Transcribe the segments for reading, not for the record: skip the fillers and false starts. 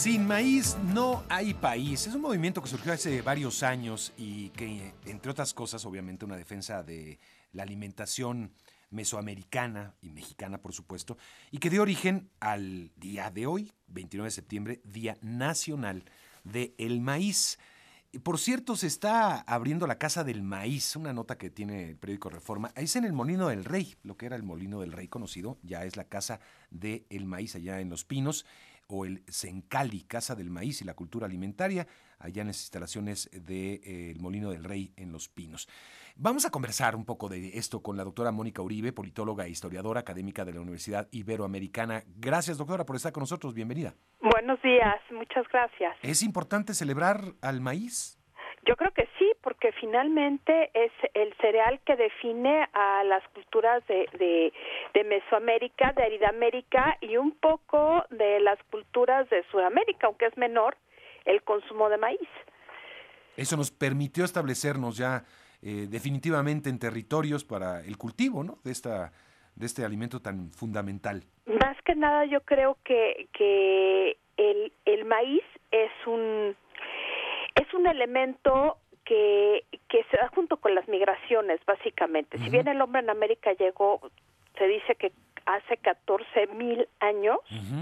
Sin maíz no hay país. Es un movimiento que surgió hace varios años y que, entre otras cosas, obviamente una defensa de la alimentación mesoamericana y mexicana, por supuesto, y que dio origen al día de hoy, 29 de septiembre, Día Nacional del Maíz. Y por cierto, se está abriendo la Casa del Maíz, una nota que tiene el periódico Reforma. Es en el Molino del Rey, lo que era el Molino del Rey conocido, ya es la Casa del Maíz allá en Los Pinos, o el Sencali, Casa del Maíz y la Cultura Alimentaria, allá en las instalaciones del Molino del Rey en Los Pinos. Vamos a conversar un poco de esto con la doctora Mónica Uribe, politóloga e historiadora académica de la Universidad Iberoamericana. Gracias, doctora, por estar con nosotros. Bienvenida. Buenos días, muchas gracias. ¿Es importante celebrar al maíz? Yo creo que sí, porque finalmente es el cereal que define a las culturas de Mesoamérica, de Aridoamérica y un poco de las culturas de Sudamérica, aunque es menor el consumo de maíz. Eso nos permitió establecernos ya definitivamente en territorios para el cultivo, ¿no?, de este alimento tan fundamental. Más que nada yo creo que el maíz es un elemento que se da junto con las migraciones, básicamente. Si bien el hombre en América llegó, se dice que hace 14,000 años,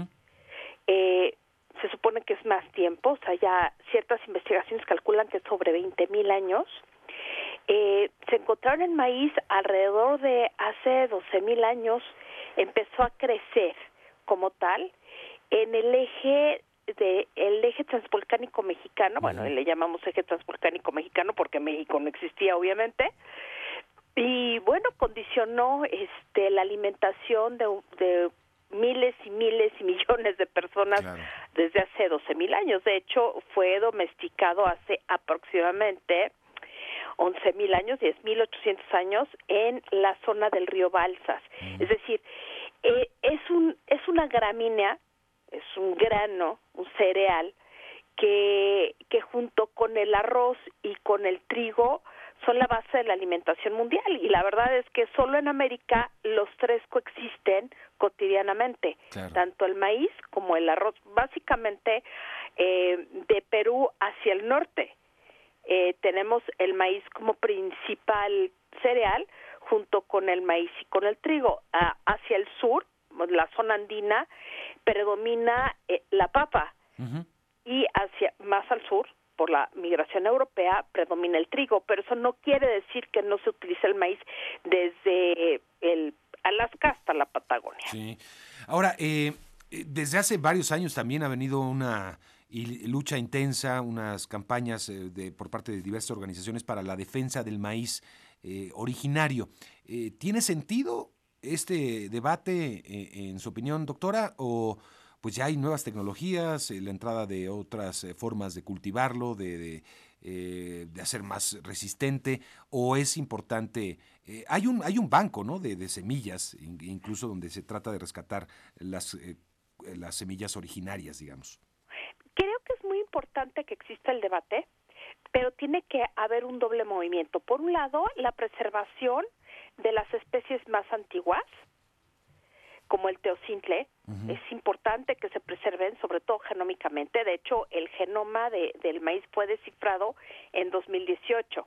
se supone que es más tiempo, o sea, ya ciertas investigaciones calculan que es sobre 20,000 años. Se encontraron el maíz alrededor de hace 12,000 años, empezó a crecer como tal en el eje transvolcánico mexicano. Bueno, le llamamos eje transvolcánico mexicano porque México no existía, obviamente, y bueno, condicionó la alimentación de miles y miles y millones de personas, claro, desde hace 12,000 años. De hecho, fue domesticado hace aproximadamente 11,000 años, 10,800 años, en la zona del río Balsas. Es decir, es una gramínea, es un grano, un cereal, que junto con el arroz y con el trigo son la base de la alimentación mundial. Y la verdad es que solo en América los tres coexisten cotidianamente, claro, tanto el maíz como el arroz. Básicamente, de Perú hacia el norte, tenemos el maíz como principal cereal, junto con el maíz y con el trigo. Hacia el sur, la zona andina, predomina la papa, y hacia más al sur, por la migración europea, predomina el trigo, pero eso no quiere decir que no se utilice el maíz desde el Alaska hasta la Patagonia. Sí. Ahora, desde hace varios años también ha venido una lucha intensa, unas campañas por parte de diversas organizaciones para la defensa del maíz originario. ¿Tiene sentido este debate, en su opinión, doctora, o pues ya hay nuevas tecnologías, la entrada de otras formas de cultivarlo, de hacer más resistente, o es importante? Hay un banco, ¿no?, de semillas, incluso donde se trata de rescatar las semillas originarias, digamos. Creo que es muy importante que exista el debate, pero tiene que haber un doble movimiento. Por un lado, la preservación de las especies más antiguas, como el teocintle. Es importante que se preserven, sobre todo genómicamente. De hecho, el genoma del maíz fue descifrado en 2008.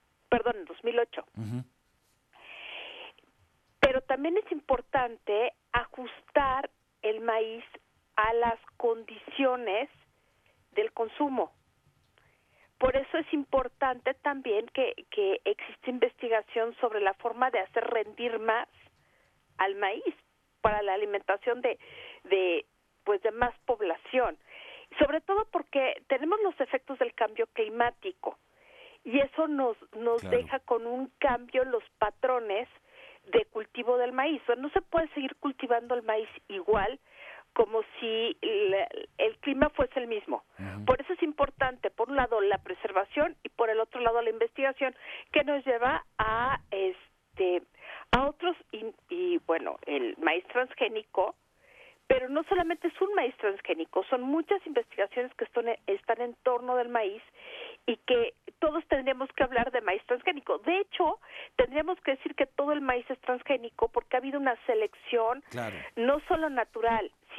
Pero también es importante ajustar el maíz a las condiciones del consumo. Por eso es importante también que existe investigación sobre la forma de hacer rendir más al maíz para la alimentación de más población, sobre todo porque tenemos los efectos del cambio climático y eso nos claro, deja con un cambio en los patrones de cultivo del maíz. O sea, no se puede seguir cultivando el maíz igual como si el clima fuese el mismo. Por eso es importante, por un lado, la preservación y por el otro lado, la investigación, que nos lleva a otros, y bueno, el maíz transgénico, pero no solamente es un maíz transgénico, son muchas investigaciones que están en torno del maíz y que todos tendríamos que hablar de maíz transgénico. De hecho, tendríamos que decir que todo el maíz es transgénico porque ha habido una selección, claro, no solo natural, sino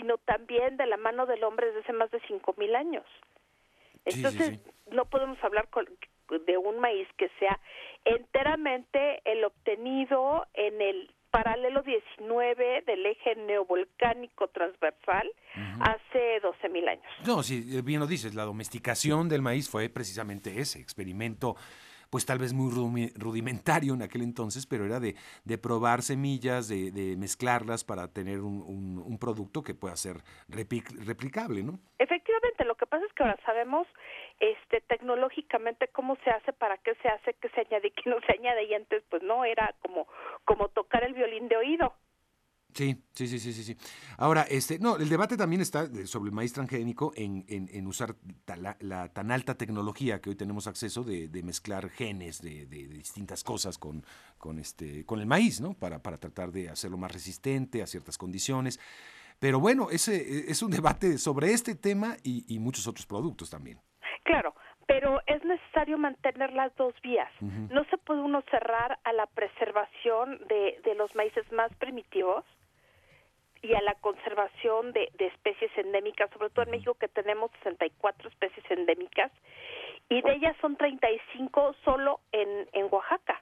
sino también de la mano del hombre desde hace más de 5,000 años. Entonces, no podemos hablar de un maíz que sea enteramente el obtenido en el paralelo 19 del eje neovolcánico transversal hace 12,000 años. No, sí, bien lo dices, la domesticación del maíz fue precisamente ese experimento, pues tal vez muy rudimentario en aquel entonces, pero era de probar semillas, de mezclarlas para tener un producto que pueda ser replicable, ¿no? Efectivamente, lo que pasa es que ahora sabemos tecnológicamente cómo se hace, para qué se hace, qué se añade y qué no se añade, y antes pues no, era como tocar el violín de oído. Sí. Ahora, no, el debate también está sobre el maíz transgénico en usar la tan alta tecnología que hoy tenemos acceso de mezclar genes de distintas cosas con el maíz, ¿no? Para tratar de hacerlo más resistente a ciertas condiciones. Pero bueno, ese es un debate sobre este tema y muchos otros productos también. Claro, pero es necesario mantener las dos vías. Uh-huh. No se puede uno cerrar a la preservación de los maíces más primitivos y a la conservación de especies endémicas, sobre todo en México, que tenemos 64 especies endémicas, y de ellas son 35 solo en Oaxaca.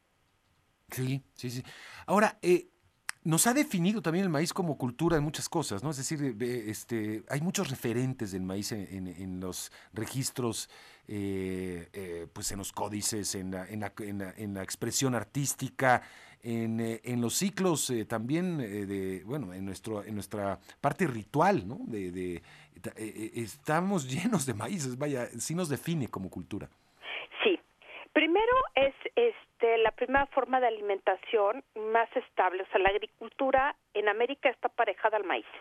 Sí. Ahora, nos ha definido también el maíz como cultura en muchas cosas, ¿no? Es decir, hay muchos referentes del maíz en los registros, pues en los códices, en la expresión artística, en los ciclos también en nuestra parte ritual, ¿no? Estamos llenos de maíces, vaya, sí nos define como cultura. Sí. Primero es la primera forma de alimentación más estable, o sea, la agricultura en América está aparejada al maíz.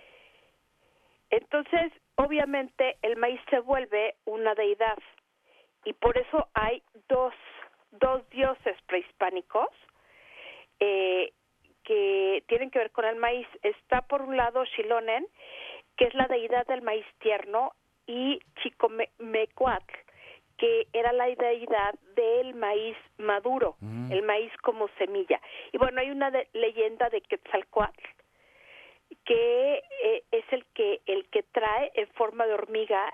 Entonces, obviamente, el maíz se vuelve una deidad, y por eso hay dos dioses prehispánicos que tienen que ver con el maíz. Está por un lado Xilonen, que es la deidad del maíz tierno, y Chicomecuatl, que era la deidad del maíz maduro, el maíz como semilla. Y bueno, hay una leyenda de Quetzalcóatl, que es el que trae en forma de hormiga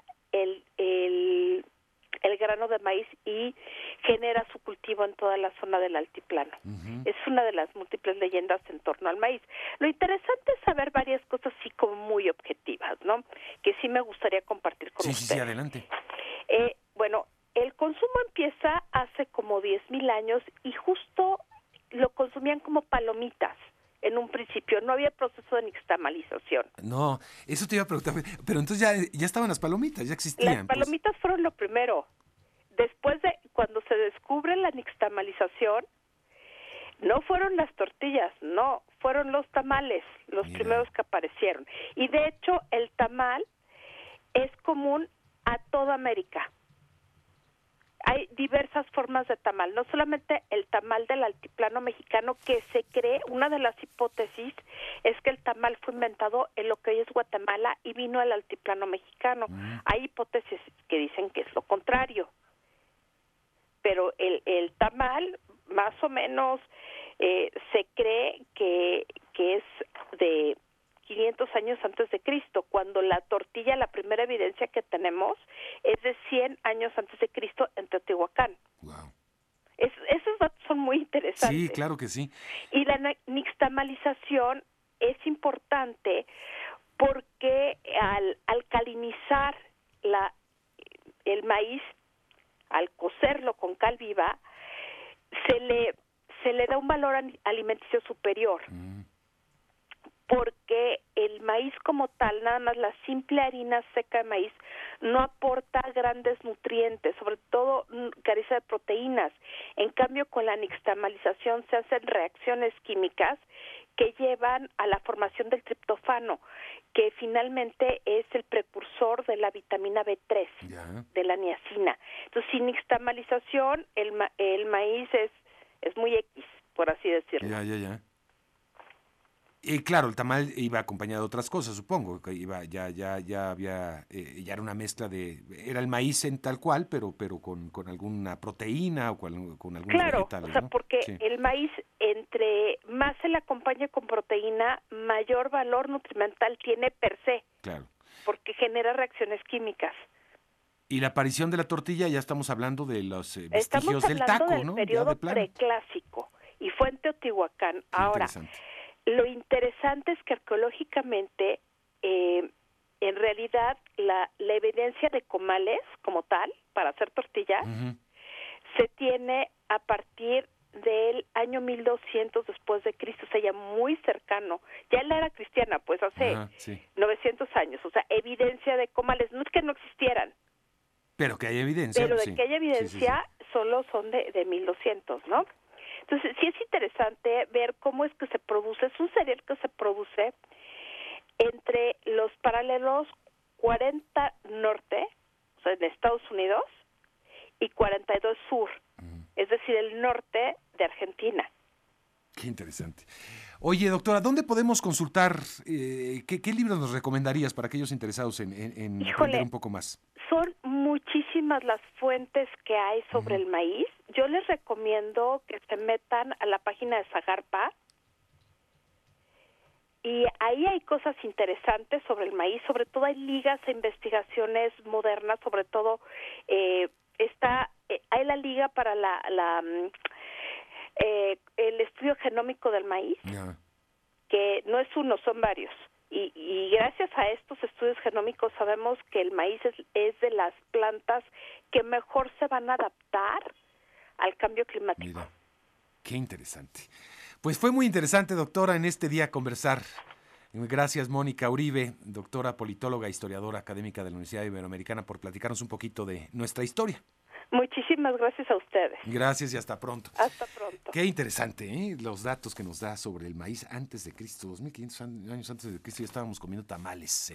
el grano de maíz y genera su cultivo en toda la zona del altiplano. Uh-huh. Es una de las múltiples leyendas en torno al maíz. Lo interesante es saber varias cosas así como muy objetivas, ¿no? Que sí me gustaría compartir con ustedes. Sí, adelante. Bueno, el consumo empieza hace como 10,000 años y justo lo consumían como palomitas. En un principio no había proceso de nixtamalización. No, eso te iba a preguntar, pero entonces ya estaban las palomitas, ya existían. Las palomitas fueron lo primero. Después de cuando se descubre la nixtamalización, no fueron las tortillas, no, fueron los tamales los primeros que aparecieron. Y de hecho el tamal es común a toda América. Hay diversas formas de tamal, no solamente el tamal del altiplano mexicano, que se cree, una de las hipótesis es que el tamal fue inventado en lo que hoy es Guatemala y vino al altiplano mexicano. Hay hipótesis que dicen que es lo contrario, pero el tamal más o menos se cree que es de 500 años antes de Cristo, cuando la tortilla, la primera evidencia que tenemos es de 100 años antes de Cristo en Teotihuacán. Wow. Esos datos son muy interesantes. Sí, claro que sí. Y la nixtamalización es importante porque al alcalinizar el maíz, al cocerlo con cal viva, se le da un valor alimenticio superior. Porque el maíz como tal, nada más la simple harina seca de maíz, no aporta grandes nutrientes, sobre todo carece de proteínas. En cambio, con la nixtamalización se hacen reacciones químicas que llevan a la formación del triptofano, que finalmente es el precursor de la vitamina B3, de la niacina. Entonces, sin nixtamalización, el maíz es muy X, por así decirlo. Ya. Claro, el tamal iba acompañado de otras cosas, supongo, que iba, ya había, ya era una mezcla era el maíz en tal cual, pero con alguna proteína o con algunos Claro, o vegetales, sea, ¿no? porque Sí, el maíz, entre más se le acompaña con proteína, mayor valor nutrimental tiene per se, claro. porque genera reacciones químicas. Y la aparición de la tortilla, ya estamos hablando de los Estamos vestigios del hablando taco, del ¿no? Ya de periodo plano. preclásico y fue en Teotihuacán. Qué Ahora, interesante. lo interesante es que arqueológicamente, en realidad, la evidencia de comales como tal, para hacer tortilla, Ujú. se tiene a partir del año 1200 después de Cristo, o sea, ya muy cercano. Ya la era cristiana, pues hace Ajá, sí. 900 años, o sea, evidencia de comales, no es que no existieran, Pero que hay evidencia, pero de sí. que haya Sí, sí, sí. evidencia solo son de 1200, ¿no? Entonces, sí es interesante ver cómo es que se produce, es un cereal que se produce entre los paralelos 40 norte, o sea, en Estados Unidos, y 42 sur, es decir, el norte de Argentina. Qué interesante. Oye, doctora, ¿dónde podemos consultar? ¿Qué libros nos recomendarías para aquellos interesados en aprender Híjole, un poco más? son muchísimas las fuentes que hay sobre Ujú. el maíz. Yo les recomiendo que se metan a la página de Zagarpa y ahí hay cosas interesantes sobre el maíz, sobre todo hay ligas e investigaciones modernas, sobre todo hay la liga para el estudio genómico del maíz, Ya. que no es uno, son varios. Y gracias a estos estudios genómicos sabemos que el maíz es de las plantas que mejor se van a adaptar al cambio climático. Mira, qué interesante. Pues fue muy interesante, doctora, en este día conversar. Gracias, Mónica Uribe, doctora politóloga, historiadora académica de la Universidad Iberoamericana, por platicarnos un poquito de nuestra historia. Muchísimas gracias a ustedes. Gracias y hasta pronto. Hasta pronto. Qué interesante, ¿eh? Los datos que nos da sobre el maíz antes de Cristo, 2500 años antes de Cristo ya estábamos comiendo tamales.